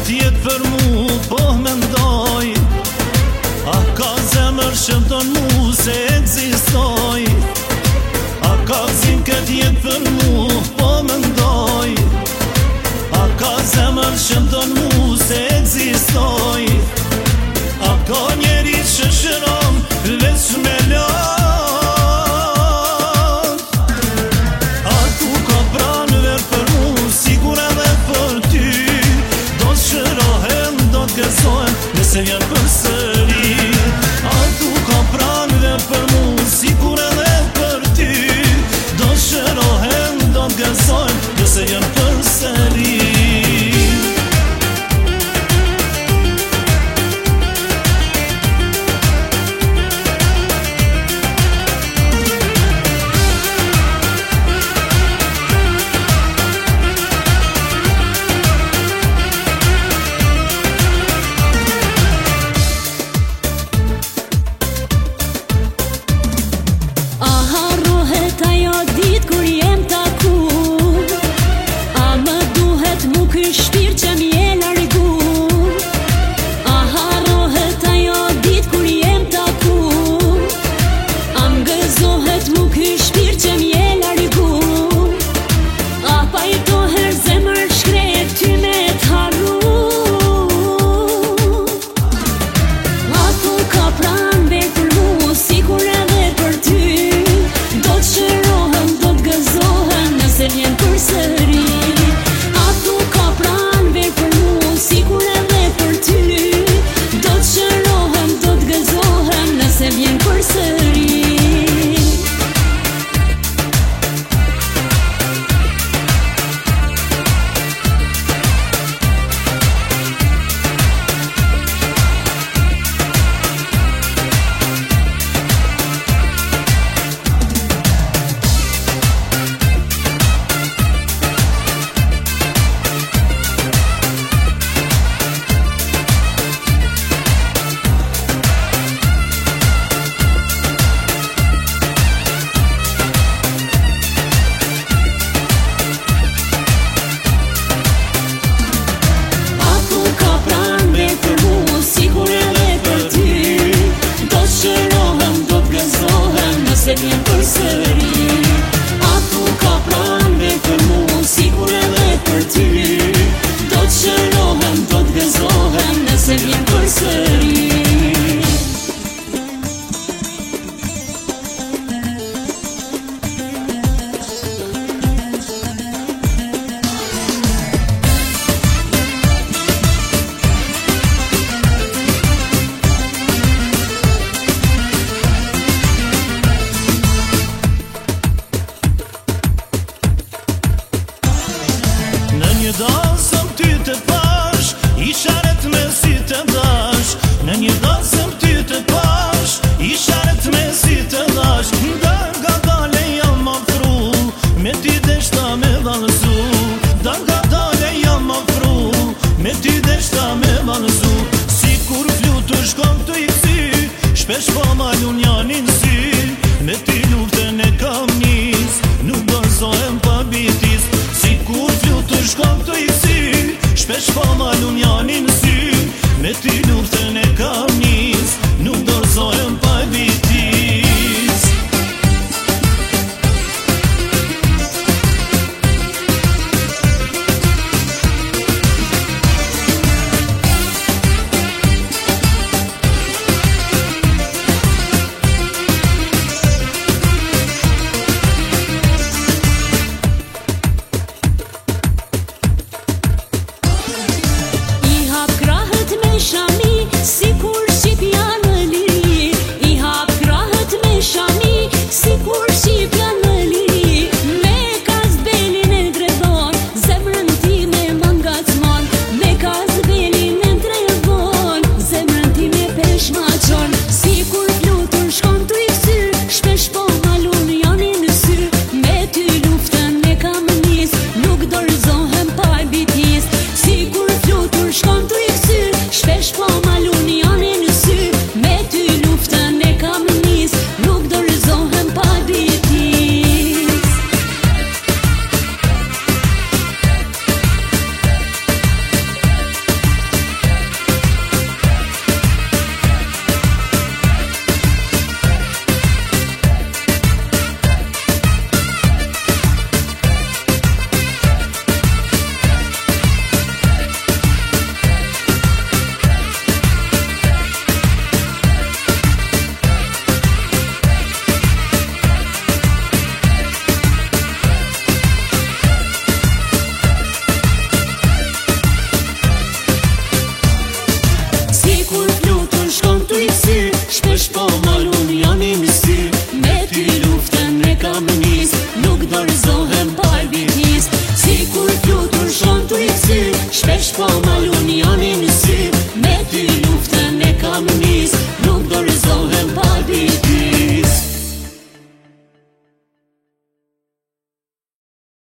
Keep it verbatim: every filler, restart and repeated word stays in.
jetë për mu, po mendoj. A ka zemër që don mu se egzistoj. A ka zim këtë jetë për mu, po mendoj. A ka zemër që don mu se egzistoj. A ka njeri që shëron veç me loj. Nëse vjen për sëri, a tu ka pranë dhe për mu, sikur edhe për ty. Do shërohem, do t'gëzojmë, nëse vjen për sëri. Në dasëm ty të pash, i sharet me si të dash. Në një dasëm ty të pash, i sharet me si të dash. Da nga dale jam afru, me ty deshta me valëzu. Da nga dale jam afru, me ty deshta me valëzu. Si kur flutur shkom të i kësi, shpesh po malun janin si. Me ty luftën e kam nis, nuk dorzohem pa bitis. Si kur flutur shkom të i kësi, shpesh po malun janin si. Me ty luftën e kam nis, nuk dorzohem pa bitis. Shkom të